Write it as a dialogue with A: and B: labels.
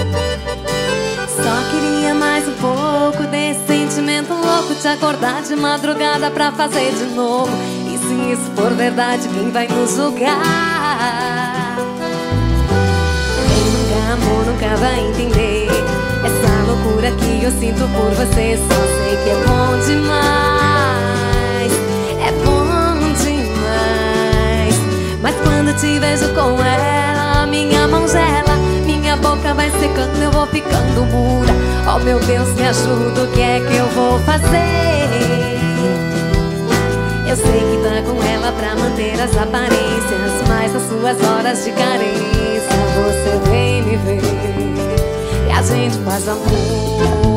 A: Só queria mais um pouco desse sentimento louco, te acordar de madrugada pra fazer de novo. E se isso for verdade, quem vai nos julgar? Quem nunca amou nunca vai entender essa loucura que eu sinto por você. Só sei que é bom demais, é bom demais. Mas quando te vejo com ela, minha mão gela, minha boca vai secando, eu vou ficando muda. Oh meu Deus, me ajuda, o que é que eu vou fazer? Eu sei que tá com ela pra manter as aparências, mas nas suas horas de carência você vem me ver e a gente faz amor.